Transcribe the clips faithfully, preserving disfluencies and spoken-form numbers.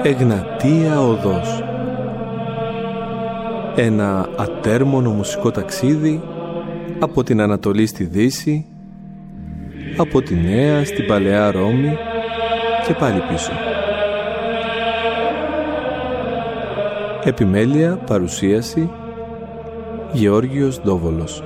Εγνατία Οδός. Ένα ατέρμονο μουσικό ταξίδι από την Ανατολή στη Δύση, από τη Νέα στην Παλαιά Ρώμη και πάλι πίσω. Επιμέλεια, παρουσίαση, Γεώργιος Ντόβολος.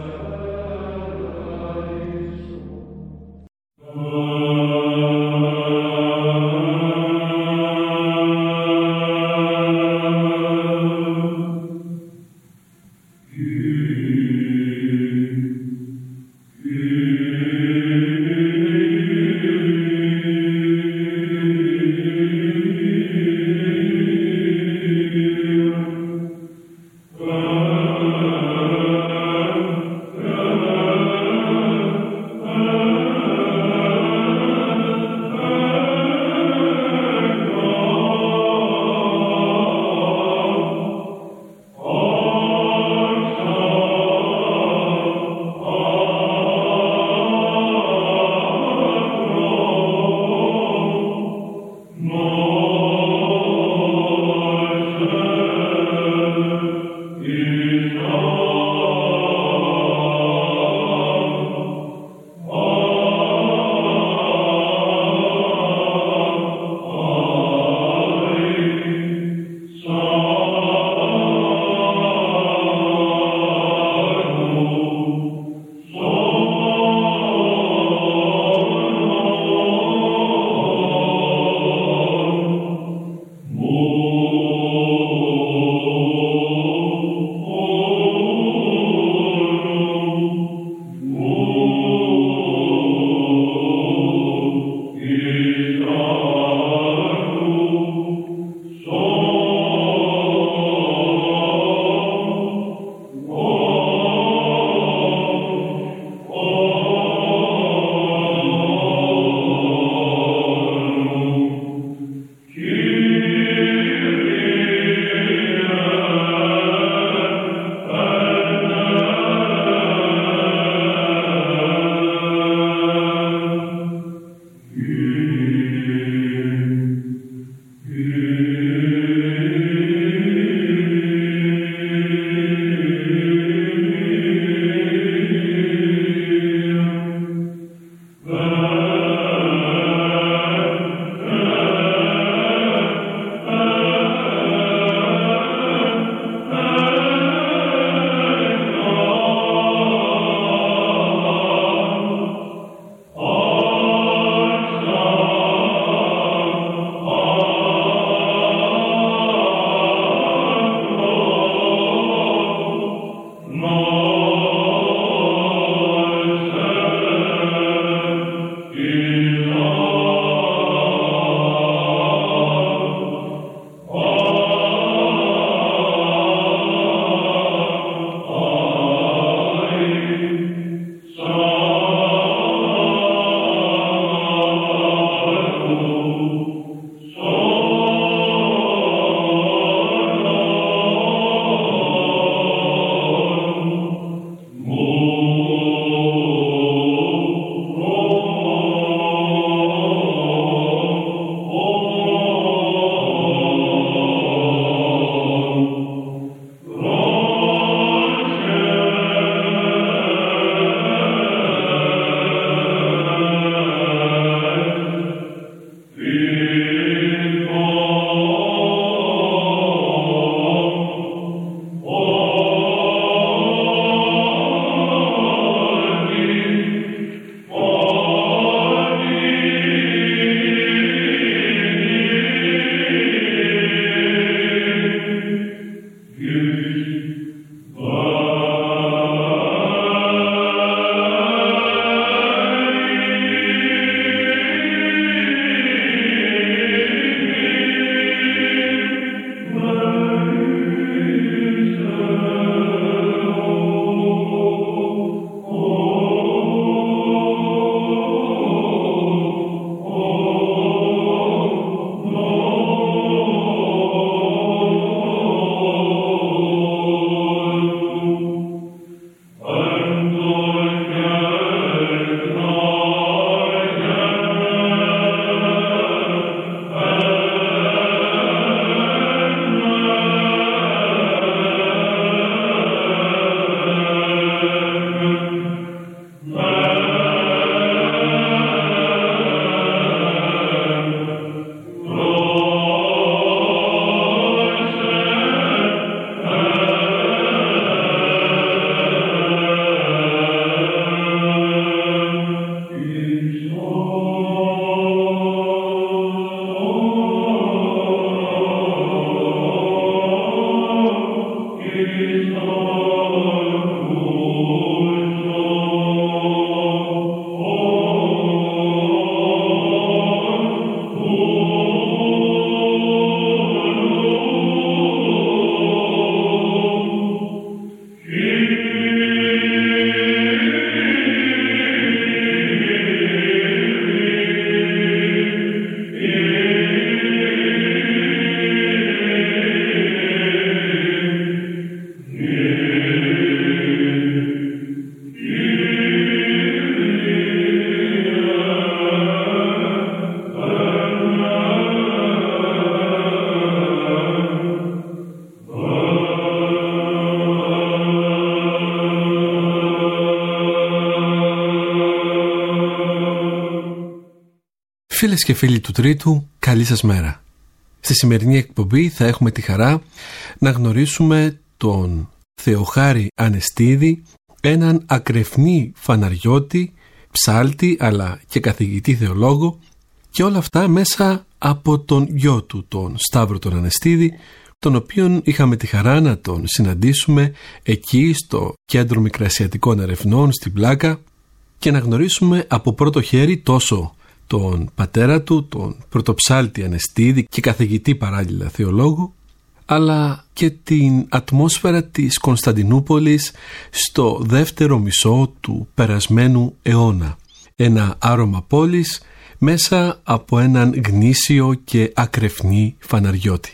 Φίλες και φίλοι του Τρίτου, καλή σας μέρα. Στη σημερινή εκπομπή θα έχουμε τη χαρά να γνωρίσουμε τον Θεοχάρη Ανεστίδη, έναν ακρεφνή φαναριώτη, ψάλτη αλλά και καθηγητή θεολόγο, και όλα αυτά μέσα από τον γιο του, τον Σταύρο τον Ανεστίδη, τον οποίον είχαμε τη χαρά να τον συναντήσουμε εκεί στο Κέντρο Μικρασιατικών Ερευνών στην Πλάκα και να γνωρίσουμε από πρώτο χέρι τόσο τον πατέρα του, τον πρωτοψάλτη Ανεστίδη και καθηγητή παράλληλα θεολόγο, αλλά και την ατμόσφαιρα της Κωνσταντινούπολης στο δεύτερο μισό του περασμένου αιώνα. Ένα άρωμα πόλης μέσα από έναν γνήσιο και ακρεφνή φαναριώτη.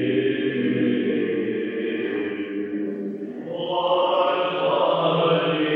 Oh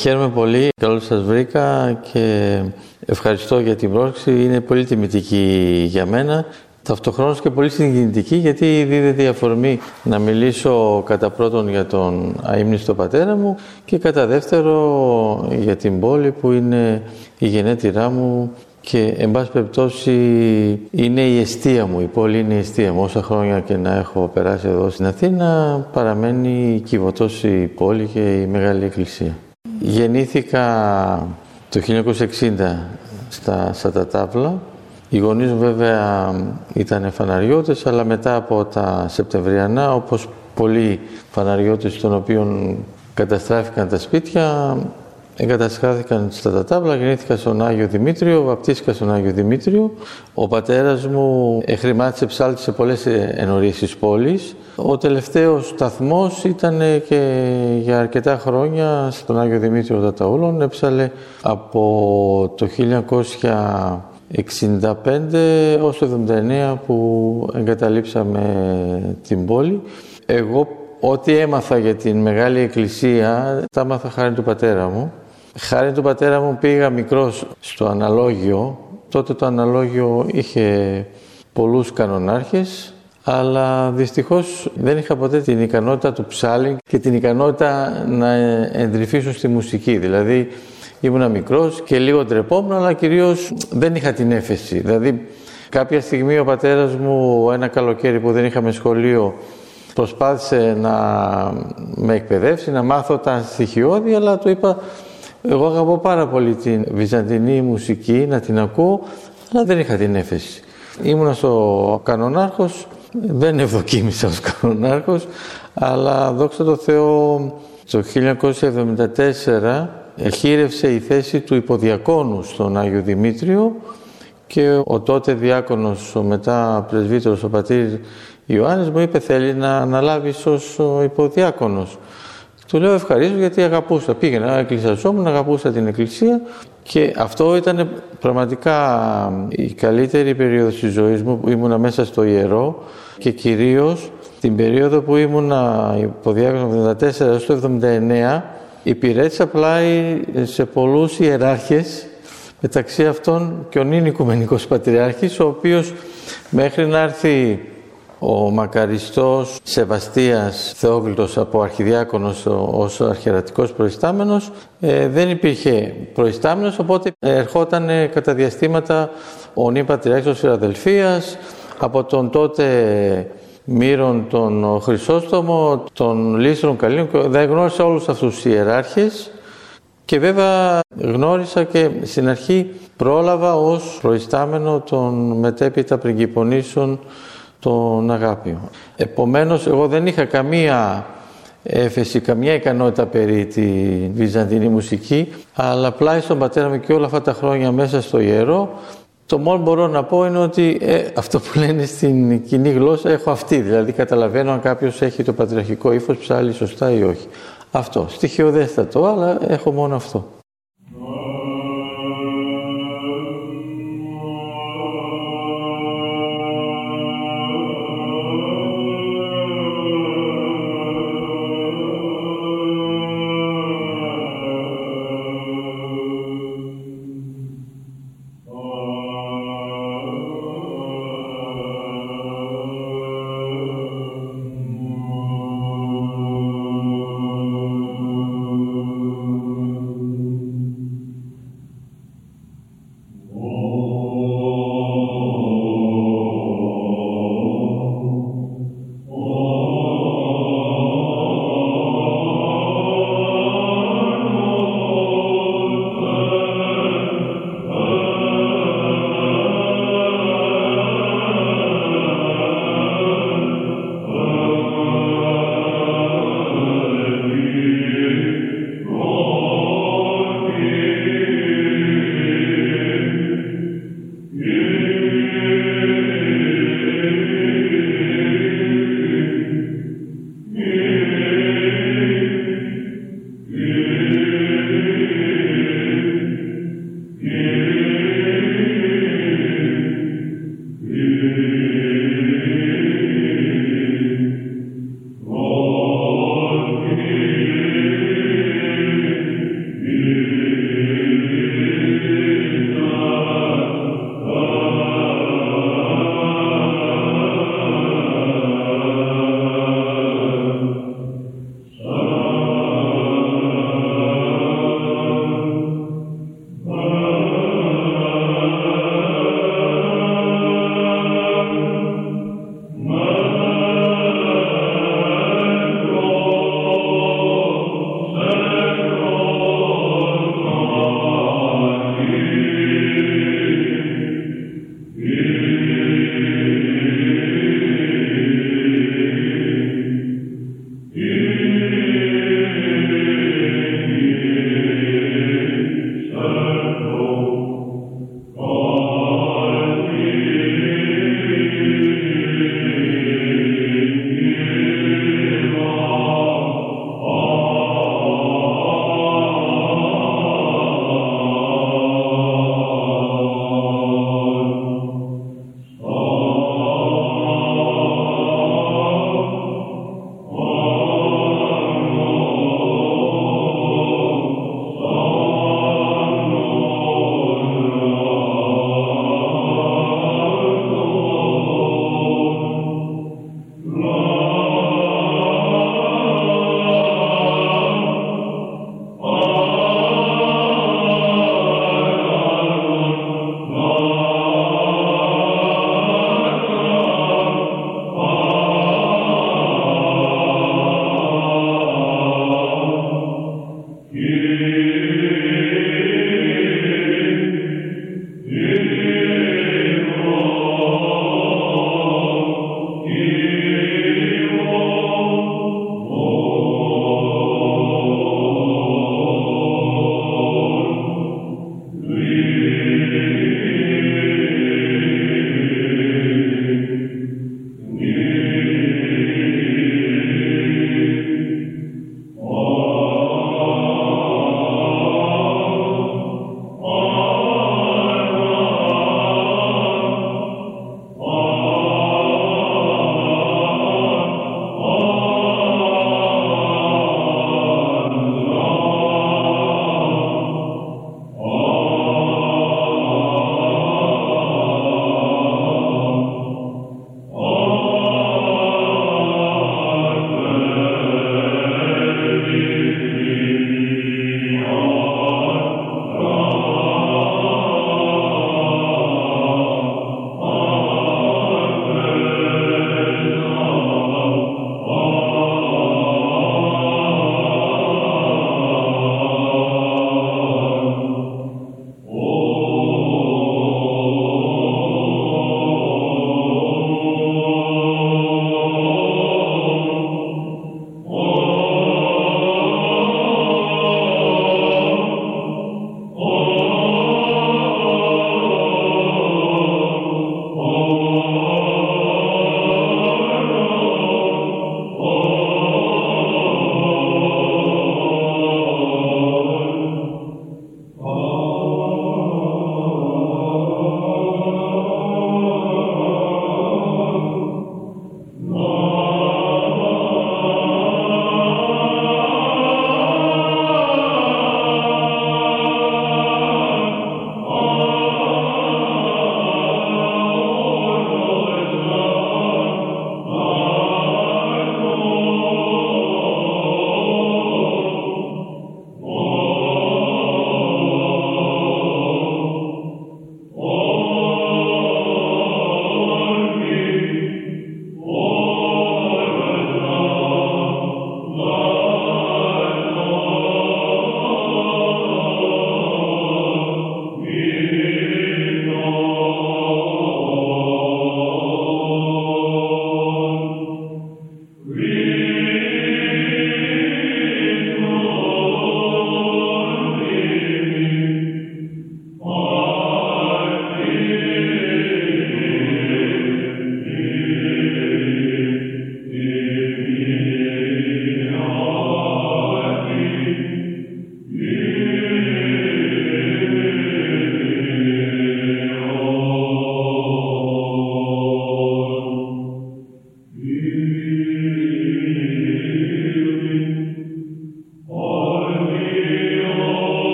Χαίρομαι πολύ, καλώς σας βρήκα και ευχαριστώ για την πρόσκληση. Είναι πολύ τιμητική για μένα, ταυτοχρόνως και πολύ συγκινητική, γιατί δίδεται η αφορμή να μιλήσω κατά πρώτον για τον αείμνηστο πατέρα μου και κατά δεύτερο για την πόλη που είναι η γενέτειρά μου και εν πάση περιπτώσει είναι η εστία μου, η πόλη είναι η εστία μου. Όσα χρόνια και να έχω περάσει εδώ στην Αθήνα, παραμένει Κιβωτός η πόλη και η Μεγάλη Εκκλησία. Γεννήθηκα το χίλια εννιακόσια εξήντα στα Σατατάβλα. Οι γονείς μου βέβαια ήταν φαναριώτες, αλλά μετά από τα Σεπτεμβριανά, όπως πολλοί φαναριώτες των οποίων καταστράφηκαν τα σπίτια, εγκαταστάθηκαν στα Τατάβλα. Γεννήθηκα στον Άγιο Δημήτριο, βαπτίστηκα στον Άγιο Δημήτριο. Ο πατέρας μου εχρημάτισε ψάλτη σε πολλές ενορίες της πόλης. Ο τελευταίος σταθμός ήταν και για αρκετά χρόνια στον Άγιο Δημήτριο Ταταούλων. Έψαλε από το χίλια εννιακόσια εξήντα πέντε ως το εβδομήντα εννέα που εγκαταλείψαμε την πόλη. Εγώ ό,τι έμαθα για την Μεγάλη Εκκλησία τα έμαθα χάρη του πατέρα μου. Χάρη του πατέρα μου πήγα μικρός στο αναλόγιο. Τότε το αναλόγιο είχε πολλούς κανονάρχες, αλλά δυστυχώς δεν είχα ποτέ την ικανότητα του ψάλινγκ και την ικανότητα να εντρυφήσω στη μουσική. Δηλαδή ήμουνα μικρός και λίγο ντρεπόμουν, αλλά κυρίως δεν είχα την έφεση. Δηλαδή κάποια στιγμή ο πατέρας μου, ένα καλοκαίρι που δεν είχαμε σχολείο, προσπάθησε να με εκπαιδεύσει, να μάθω τα στοιχειώδη, αλλά του είπα, εγώ αγαπώ πάρα πολύ την βυζαντινή μουσική, να την ακούω, αλλά δεν είχα την έφεση. Ήμουνα στο κανονάρχος, δεν ευδοκίμησα ως κανονάρχος, αλλά δόξα τω Θεώ, το χίλια εννιακόσια εβδομήντα τέσσερα εχείρευσε η θέση του υποδιακόνου στον Άγιο Δημήτριο και ο τότε διάκονος, ο μετά πρεσβύτερος, ο πατήρ Ιωάννης, μου είπε, θέλει να αναλάβεις ως υποδιάκονος. Του λέω ευχαρίστω, γιατί αγαπούσα. Πήγαινα, εκκλησιαζόμουν, αγαπούσα την εκκλησία και αυτό ήταν πραγματικά η καλύτερη περίοδος της ζωής μου, που ήμουνα μέσα στο ιερό και κυρίως την περίοδο που ήμουνα υποδιάκονος από το εβδομήντα τέσσερα έως το εβδομήντα εννέα, υπηρέτησα πλάι σε πολλούς ιεράρχες, μεταξύ αυτών και ο νυν Οικουμενικός Πατριάρχης, ο οποίος μέχρι να έρθει ο μακαριστός Σεβαστίας Θεόκλητος από αρχιδιάκονος ως αρχιερατικός προϊστάμενος, ε, δεν υπήρχε προϊστάμενος, οπότε ερχόταν κατά διαστήματα ο νυν Πατριάρχης της Φιλαδελφίας, από τον τότε Μύρον τον Χρυσόστομο, τον Λύστρον Καλίνο. Δεν γνώρισα όλους αυτούς τους ιεράρχες και βέβαια γνώρισα και στην αρχή πρόλαβα ως προϊστάμενο των μετέπειτα πριγκιπονήσεων τον Αγάπιο. Επομένως, εγώ δεν είχα καμία έφεση, καμία ικανότητα περί τη βυζαντινή μουσική, αλλά πλάι στον πατέρα μου και όλα αυτά τα χρόνια μέσα στο ιερό, το μόνο που μπορώ να πω είναι ότι ε, αυτό που λένε στην κοινή γλώσσα έχω αυτή. Δηλαδή καταλαβαίνω αν κάποιος έχει το πατριαρχικό ύφος, ψάλλει σωστά ή όχι. Αυτό. Στοιχειοδέστατο, αλλά έχω μόνο αυτό.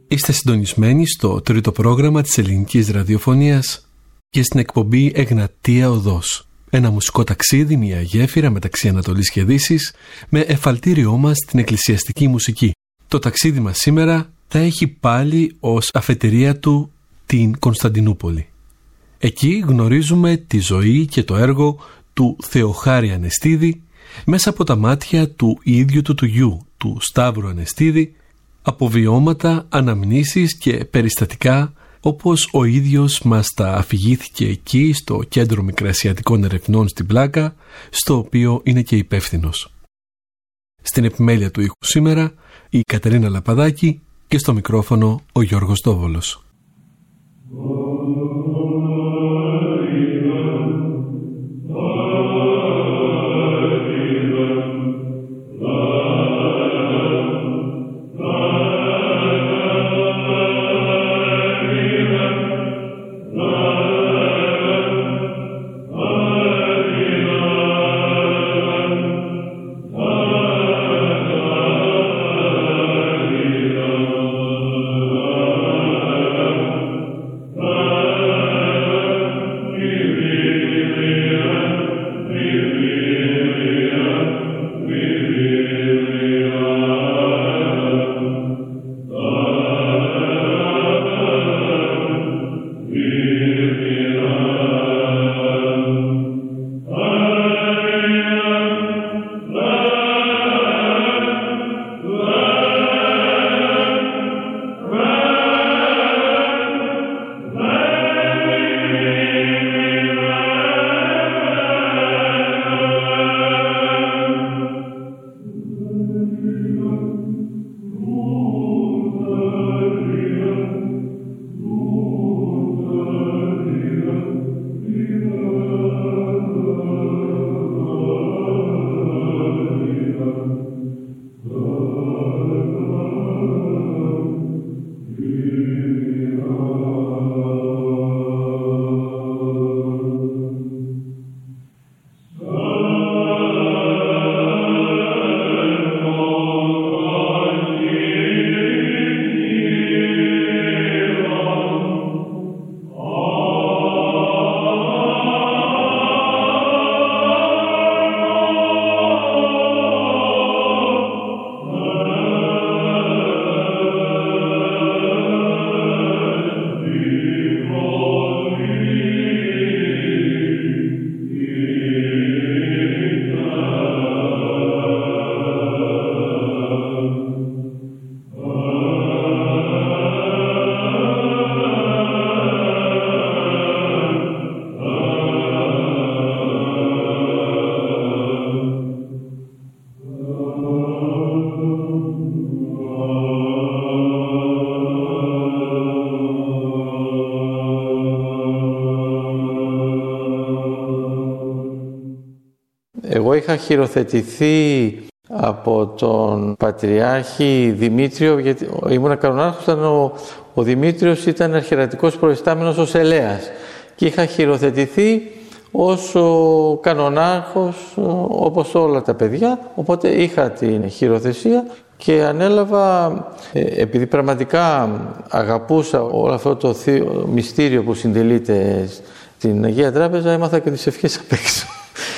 Είστε συντονισμένοι στο τρίτο πρόγραμμα της ελληνικής ραδιοφωνίας και στην εκπομπή Εγνατία Οδός. Ένα μουσικό ταξίδι, μια γέφυρα μεταξύ Ανατολής και Δύσης, με εφαλτήριό μας την εκκλησιαστική μουσική. Το ταξίδι μας σήμερα θα έχει πάλι ως αφετηρία του την Κωνσταντινούπολη. Εκεί γνωρίζουμε τη ζωή και το έργο του Θεοχάρη Ανεστίδη μέσα από τα μάτια του ίδιου του του γιου, του Σταύρου Ανεστίδη, από βιώματα, αναμνήσεις και περιστατικά όπως ο ίδιος μας τα αφηγήθηκε εκεί στο Κέντρο Μικρασιατικών Ερευνών στην Πλάκα, στο οποίο είναι και υπεύθυνος. Στην επιμέλεια του ήχου σήμερα η Κατερίνα Λαπαδάκη και στο μικρόφωνο ο Γιώργος Τόβολος. Εγώ είχα χειροθετηθεί από τον Πατριάρχη Δημήτριο, γιατί ήμουν κανονάρχος, ήταν ο, ο Δημήτριος ήταν αρχιερατικός προϊστάμενος ως ελέας και είχα χειροθετηθεί ως ο κανονάρχος όπως όλα τα παιδιά, οπότε είχα την χειροθεσία και ανέλαβα, επειδή πραγματικά αγαπούσα όλο αυτό το θείο, μυστήριο που συντελείται στην Αγία Τράπεζα, έμαθα και τις ευχές απ' έξω.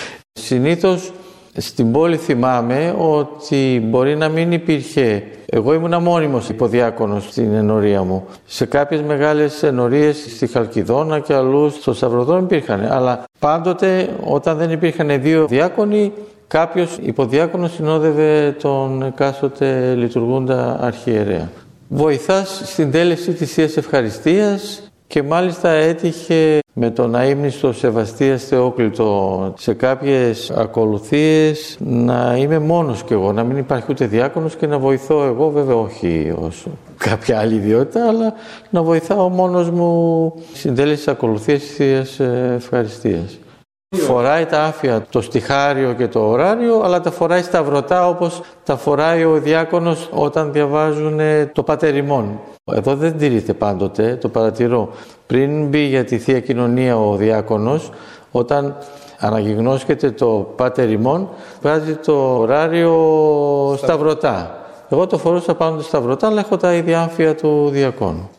Συνήθως στην πόλη θυμάμαι ότι μπορεί να μην υπήρχε. Εγώ ήμουν μόνιμος υποδιάκονος στην ενορία μου. Σε κάποιες μεγάλες ενορίες στη Χαλκιδόνα και αλλού στο Σταυροδρόμι υπήρχαν. Αλλά πάντοτε όταν δεν υπήρχαν δύο διάκονοι, κάποιος υποδιάκονος συνόδευε τον εκάστοτε λειτουργούντα αρχιερέα. Βοηθάς στην τέλεση της Θείας Ευχαριστίας και μάλιστα έτυχε με τον αείμνηστο Σεβαστίας Θεόκλητο σε κάποιες ακολουθίες να είμαι μόνος κι εγώ, να μην υπάρχει ούτε διάκονος και να βοηθώ εγώ, βέβαια όχι ως κάποια άλλη ιδιότητα, αλλά να βοηθάω μόνος μου στην τέλεση της ακολουθίας της Θείας Ευχαριστίας. Φοράει τα άφια το στιχάριο και το ωράριο, αλλά τα φοράει σταυρωτά όπως τα φοράει ο διάκονος όταν διαβάζουν το Πάτερ ημών. Εδώ δεν τηρείται πάντοτε, το παρατηρώ. Πριν μπει για τη Θεία Κοινωνία ο διάκονος, όταν αναγιγνώσκεται το Πάτερ ημών, βγάζει το ωράριο σταυρωτά. Εγώ το φορούσα πάνω του σταυρωτά, αλλά έχω τα ίδια άμφια του διακόνου.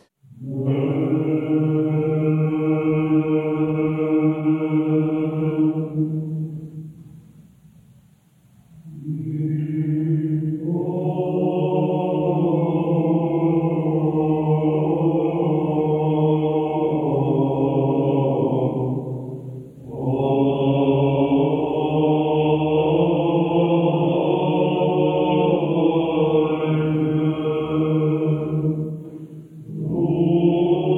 Oh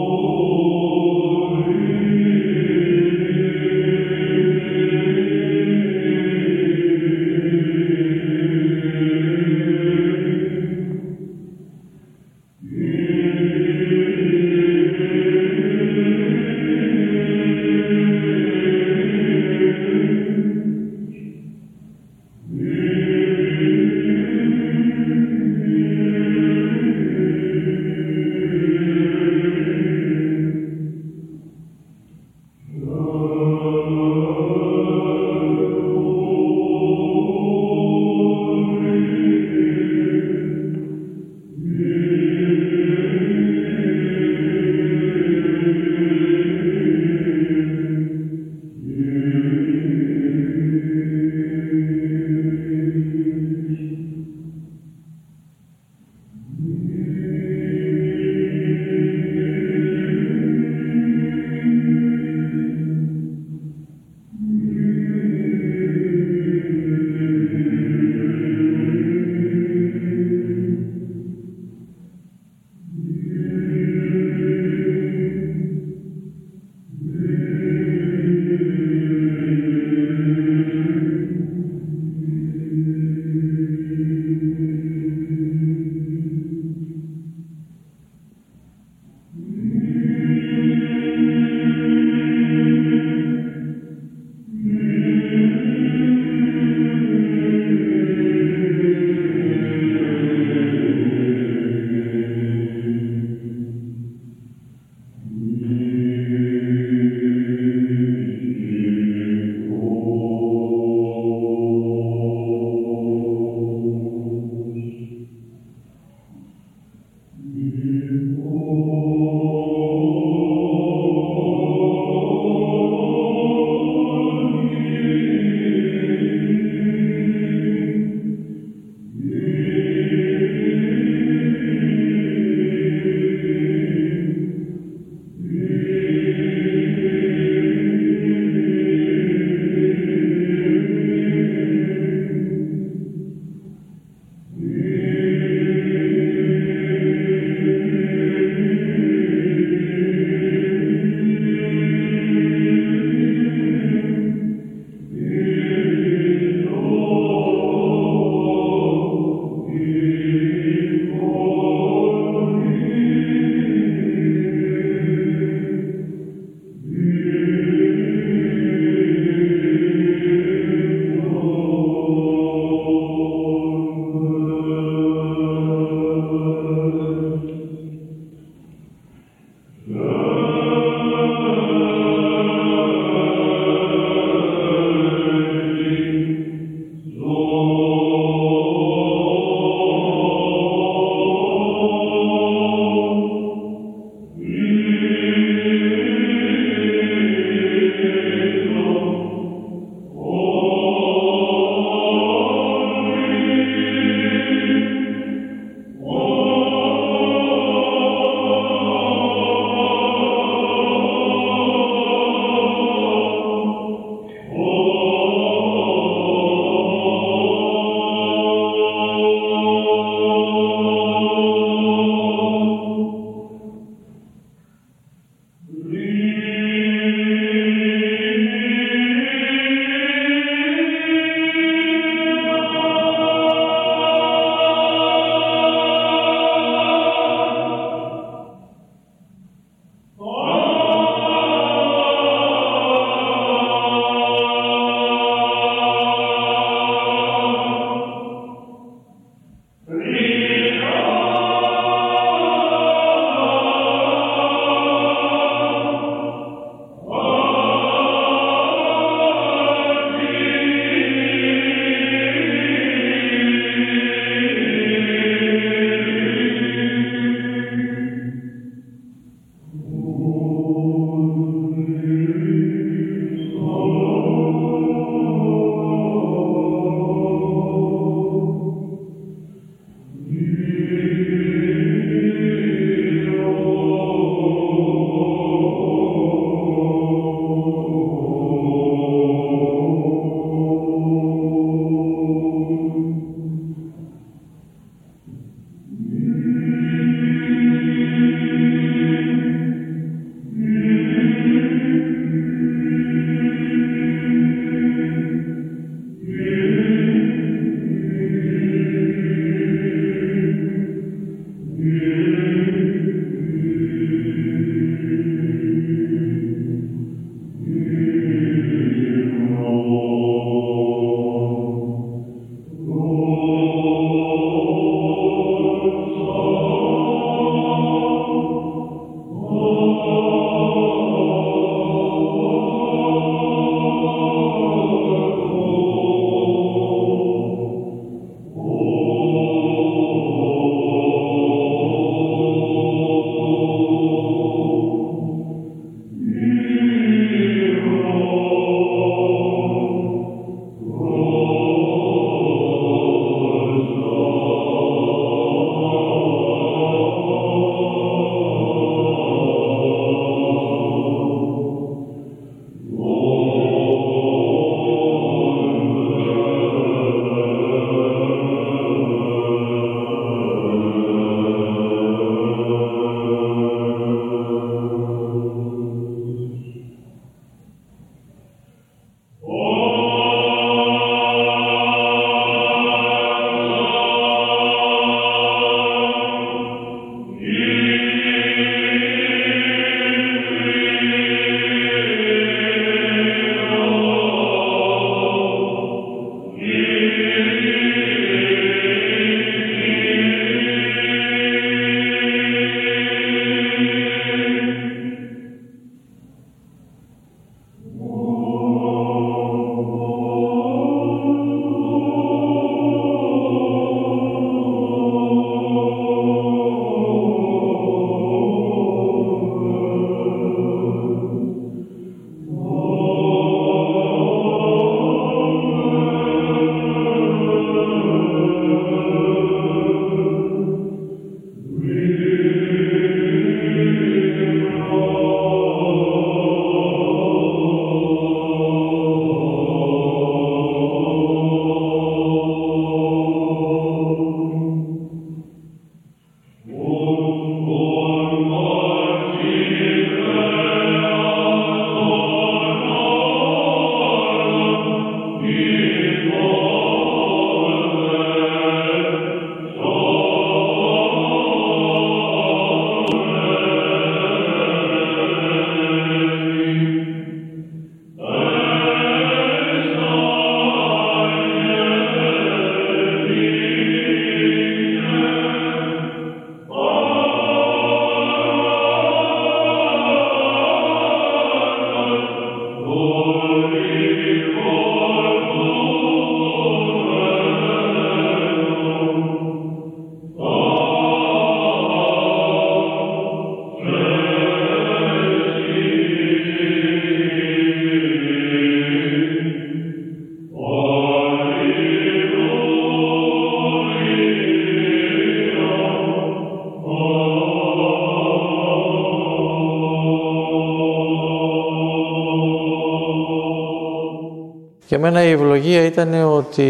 Για μένα η ευλογία ήταν ότι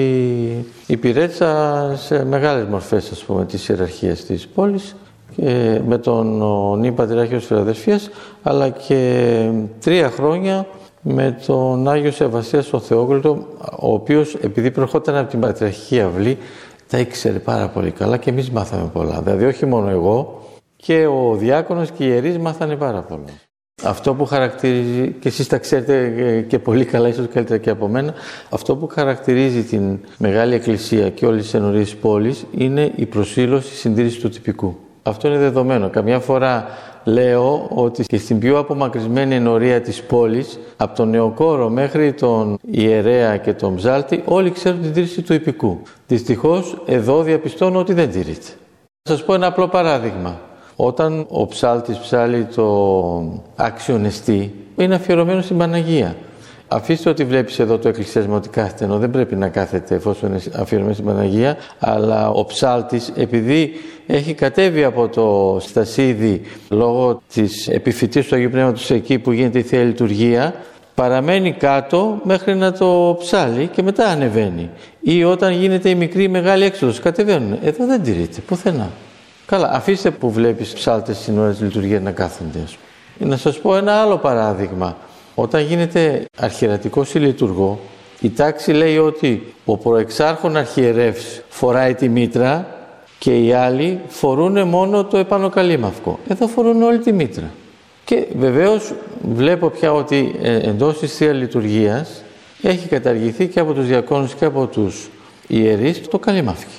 υπηρέτησα σε μεγάλες μορφές, ας πούμε, της ιεραρχίας της πόλης, και με τον νη Πατριάρχη της Φιλαδελφίας, αλλά και τρία χρόνια με τον Άγιο Σεβαστία τον Θεόκλητο, ο οποίος, επειδή προερχόταν από την Πατριαρχική Αυλή, τα ήξερε πάρα πολύ καλά και εμείς μάθαμε πολλά. Δηλαδή όχι μόνο εγώ, και ο διάκονος και οι ιερείς μάθανε πάρα πολλά. Αυτό που χαρακτηρίζει, και εσείς τα ξέρετε και πολύ καλά, ίσως καλύτερα και από μένα, αυτό που χαρακτηρίζει την Μεγάλη Εκκλησία και όλες τις ενορίες της πόλης είναι η προσήλωση, η συντήρηση του τυπικού. Αυτό είναι δεδομένο. Καμιά φορά λέω ότι και στην πιο απομακρυσμένη ενορία της πόλης, από τον νεοκόρο μέχρι τον ιερέα και τον ψάλτη, όλοι ξέρουν την τήρηση του ιππικού. Δυστυχώς, εδώ διαπιστώνω ότι δεν τηρείται. Θα σας πω ένα απλό παράδειγμα. Όταν ο ψάλτης ψάλει το Άξιον Εστί, είναι αφιερωμένο στην Παναγία. Αφήστε ότι βλέπεις εδώ το εκκλησιασμό ότι κάθεται, ενώ δεν πρέπει να κάθεται εφόσον είναι αφιερωμένο στην Παναγία, αλλά ο ψάλτης, επειδή έχει κατέβει από το στασίδι λόγω της επιφυτής του Αγίου Πνεύματος εκεί που γίνεται η Θεία Λειτουργία, παραμένει κάτω μέχρι να το ψάλει και μετά ανεβαίνει. Ή όταν γίνεται η μικρή ή μεγάλη έξοδος, κατεβαίνουν. Εδώ δεν τηρείται, πουθενά. Καλά, αφήστε που βλέπεις ψάλτες στην ώρα της λειτουργίας να κάθονται. Να σας πω ένα άλλο παράδειγμα. Όταν γίνεται αρχιερατικός ή λειτουργό, η τάξη λέει ότι ο προεξάρχον αρχιερεύς φοράει τη μήτρα και οι άλλοι φορούν μόνο το επάνω καλήμαυκο. Εδώ φορούν όλη τη μήτρα. Και βεβαίως βλέπω πια ότι εντός της Θείας Λειτουργίας έχει καταργηθεί και από τους διακόνους και από τους ιερείς το καλήμαυκι.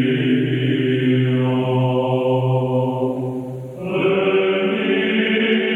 Amen.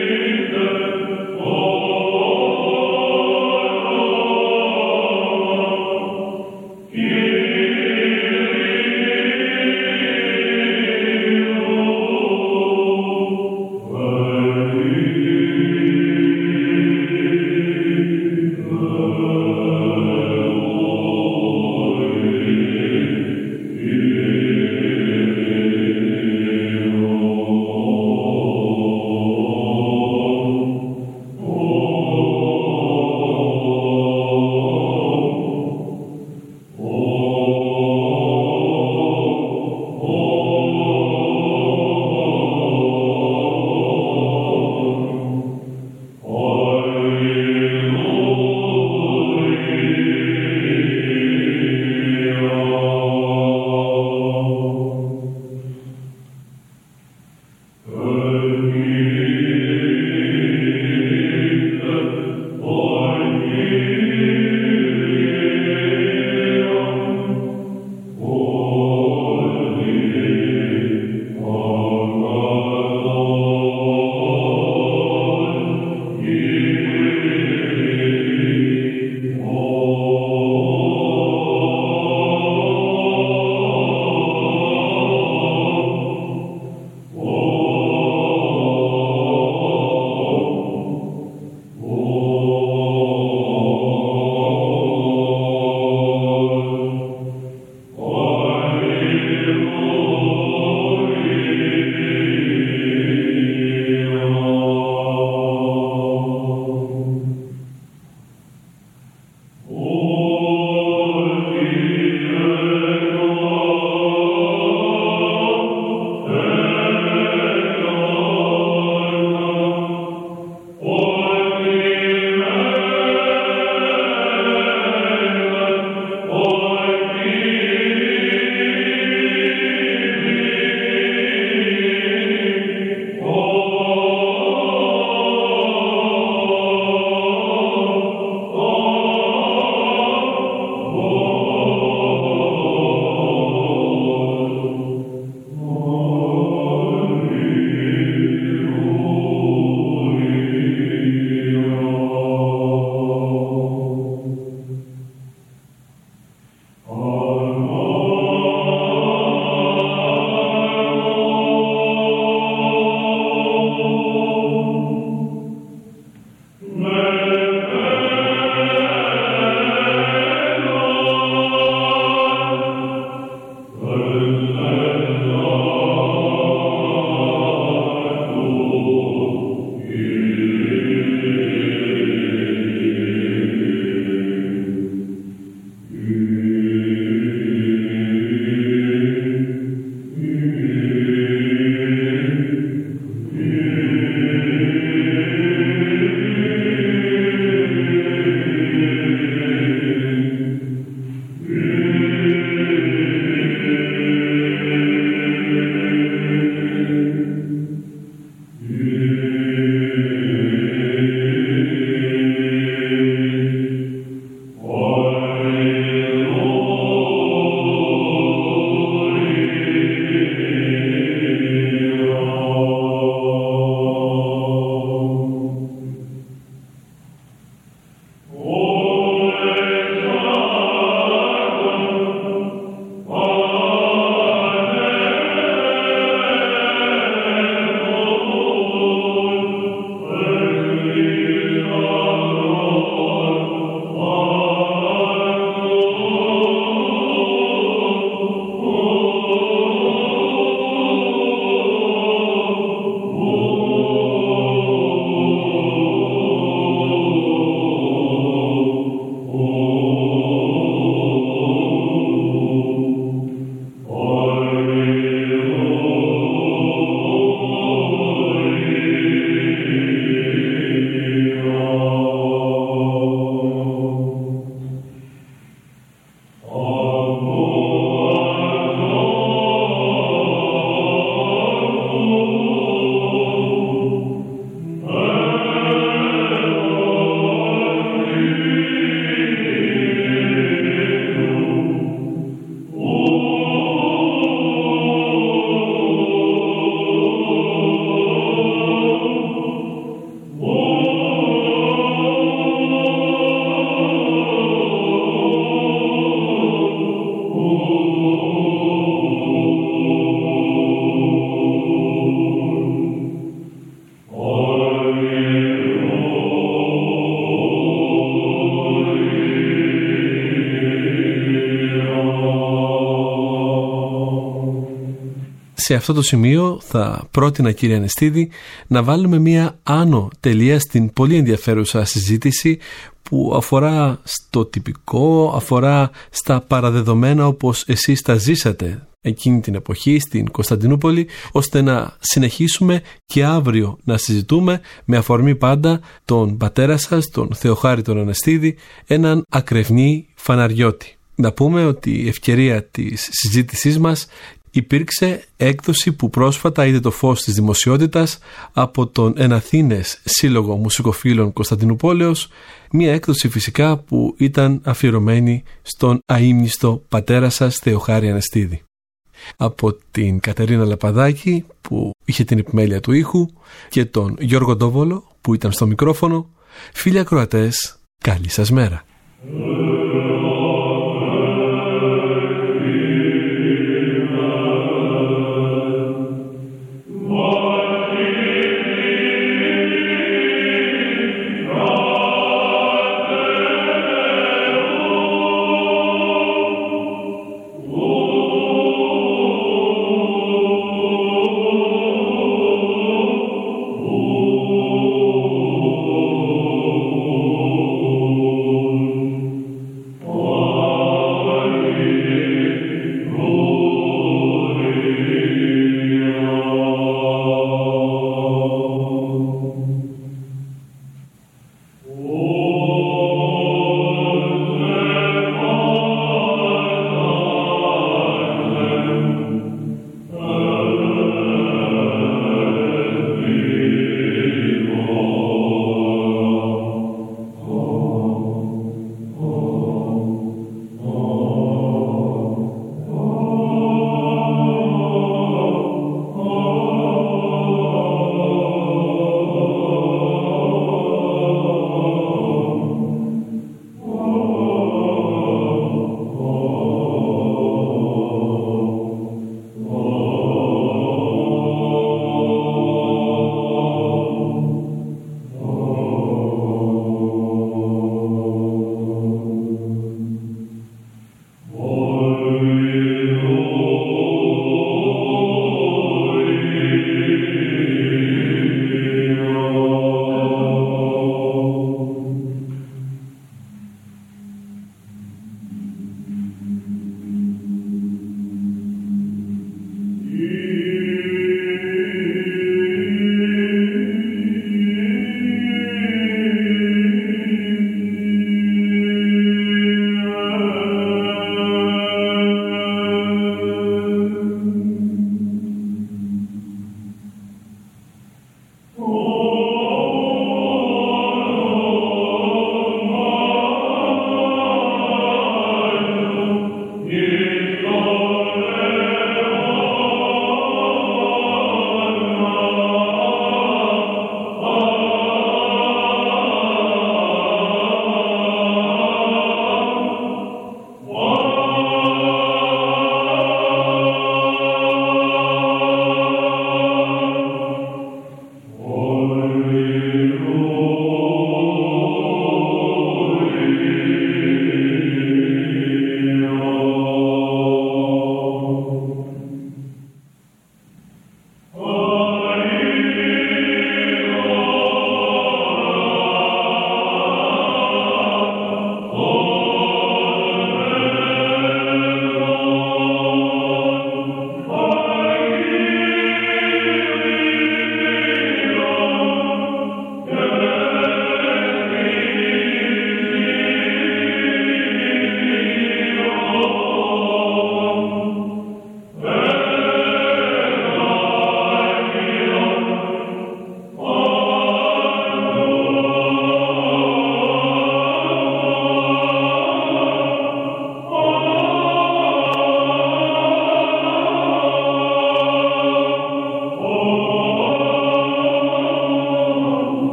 σε αυτό το σημείο θα πρότεινα, κύριε Ανεστίδη, να βάλουμε μία άνω τελεία στην πολύ ενδιαφέρουσα συζήτηση που αφορά στο τυπικό, αφορά στα παραδεδομένα όπως εσείς τα ζήσατε εκείνη την εποχή στην Κωνσταντινούπολη, ώστε να συνεχίσουμε και αύριο να συζητούμε με αφορμή πάντα τον πατέρα σας, τον Θεοχάρη τον Ανεστίδη, έναν ακρευνή φαναριώτη. Να πούμε ότι η ευκαιρία της συζήτησής μας υπήρξε έκδοση που πρόσφατα είδε το φως της δημοσιότητας από τον Εναθήνες Σύλλογο Μουσικοφίλων Κωνσταντινουπόλεως, μια έκδοση φυσικά που ήταν αφιερωμένη στον αείμνηστο πατέρα σας Θεοχάρη Ανεστίδη. Από την Κατερίνα Λαπαδάκη που είχε την επιμέλεια του ήχου και τον Γιώργο Ντόβολο που ήταν στο μικρόφωνο, φίλοι ακροατές, καλή σας μέρα.